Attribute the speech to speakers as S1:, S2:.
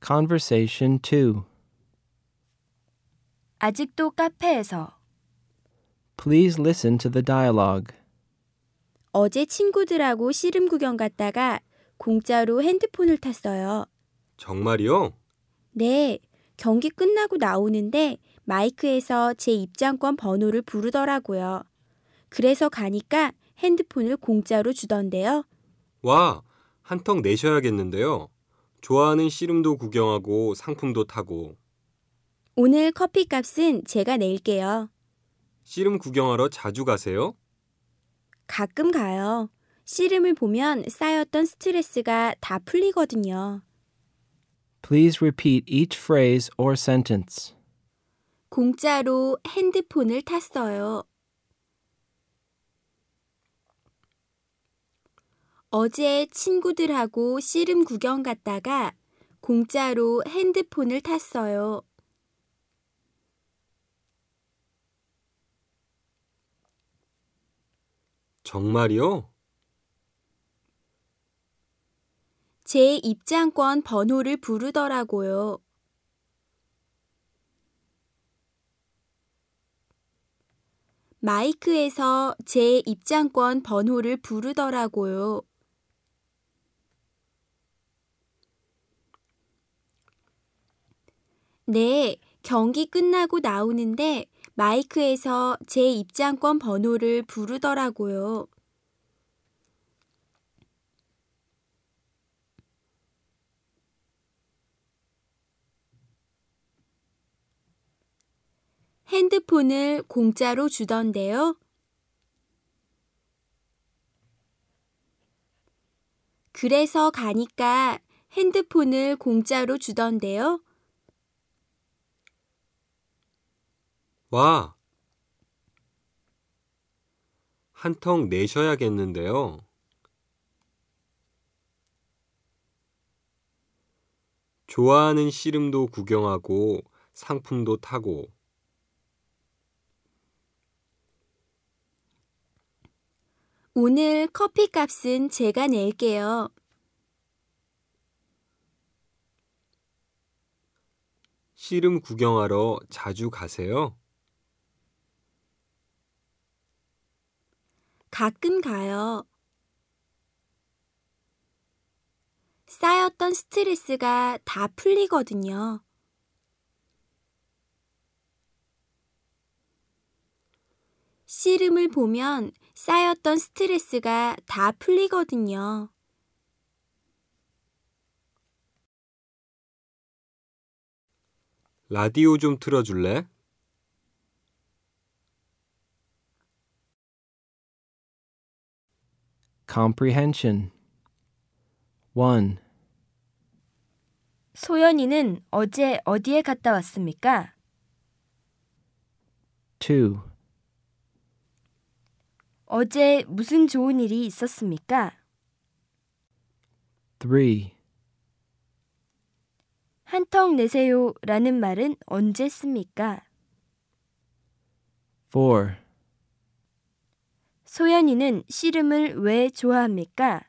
S1: Conversation 2.
S2: 아직도 카페에서.
S1: Please listen to the dialogue.
S3: 어제 친구들하고 씨름 구경 갔다가 공짜로 핸드폰을 탔어요.
S4: 정말이요?
S3: 네, 경기 끝나고 나오는데 마이크에서 제 입장권 번호를 부르더라고요. 그래서 가니까 핸드폰을 공짜로 주던데요.
S4: 와, 한턱 내셔야겠는데요. 좋아하는 씨름도 구경하고 상품도 타고.
S3: 오늘 커피값은 제가 낼게요.
S4: 씨름 구경하러 자주 가세요?
S3: 가끔 가요. 씨름을 보면 쌓였던 스트레스가 다 풀리거든요.
S1: Please repeat each phrase or sentence.
S3: 공짜로 핸드폰을 탔어요. 어제 친구들하고 씨름 구경 갔다가 공짜로 핸드폰을 탔어요.
S4: 정말이요?
S3: 제 입장권 번호를 부르더라고요. 마이크에서 제 입장권 번호를 부르더라고요. 네, 경기 끝나고 나오는데 마이크에서 제 입장권 번호를 부르더라고요. 핸드폰을 공짜로 주던데요. 그래서 가니까 핸드폰을 공짜로 주던데요.
S4: 와, 한턱 내셔야겠는데요. 좋아하는 씨름도 구경하고 상품도 타고.
S3: 오늘 커피값은 제가 낼게요.
S4: 씨름 구경하러 자주 가세요?
S3: 가끔 가요. 쌓였던 스트레스가 다 풀리거든요. 씨름을 보면 쌓였던 스트레스가 다 풀리거든요.
S4: 라디오 좀 틀어줄래?
S1: Comprehension. 1.
S2: 소연이는 어제 어디에 갔다 왔습니까?
S1: 2.
S2: 어제 무슨 좋은 일이 있었습니까?
S1: 3.
S2: 한턱 내세요 라는 말은 언제 씁니까?
S1: 4.
S2: 소연이는 씨름을 왜 좋아합니까?